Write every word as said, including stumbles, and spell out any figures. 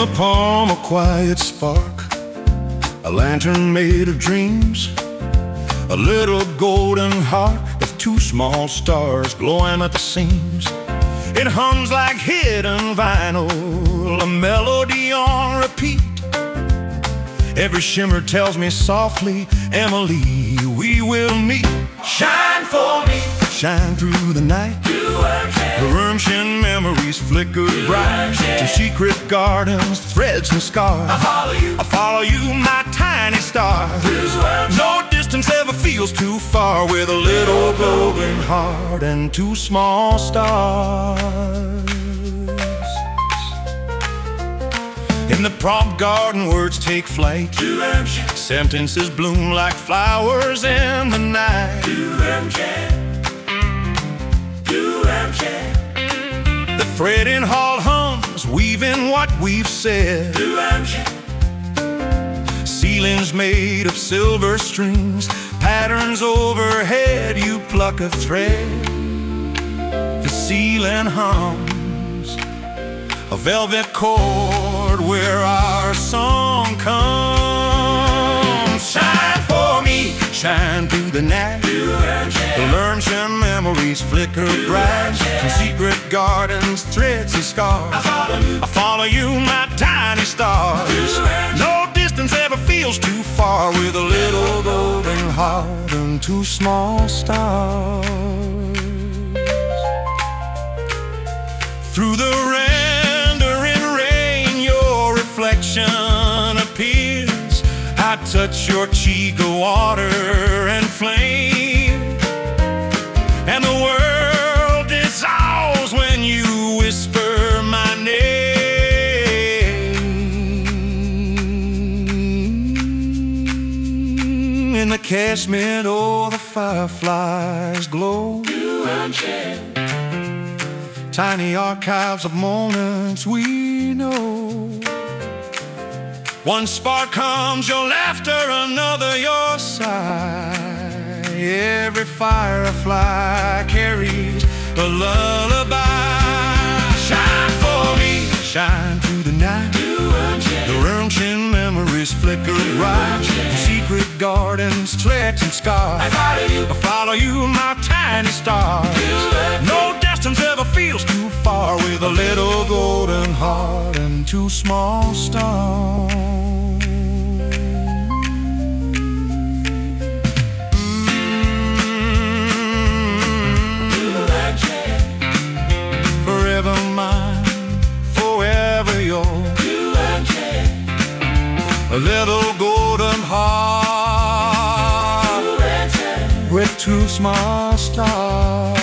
the palm a quiet spark, a lantern made of dreams, a little golden heart with two small stars glowing at the seams. It hums like hidden vinyl, a melody on repeat. Every shimmer tells me softly, Emily, we will meet. Shine for me, shine through the night. Redemption memories flicker bright to secret gardens, threads and scars. I follow you, I follow you, my tiny star. No distance ever feels too far with a little glowing heart and two small stars. In the prompt garden, words take flight. Sentences bloom like flowers in the night. The fretting hall hums, weaving what we've said. Ceilings made of silver strings, patterns overhead, you pluck a thread. The ceiling hums, a velvet chord where our song comes. Shine for me, shine through the night. The Lermchen memories flicker bright from secret gardens, threads and scars. I follow you, I follow you, my tiny stars. No distance ever feels too far with a little golden heart and two small stars. Through the rendering rain, your reflection appears. I touch your cheek, a water and flame, and the world dissolves when you whisper my name. In the cashmere, oh, the fireflies glow. Tiny archives of moments we know. One spark comes, your laughter, another your sigh. Every firefly carries a lullaby. Shine for me, shine through the night. The Lermchen memories flicker bright. The secret gardens, threads and scars. I follow you, I follow you, my tiny star. No distance ever feels too far with a little golden heart and two small stars. Forever mine, forever yours. A little golden heart with two small stars.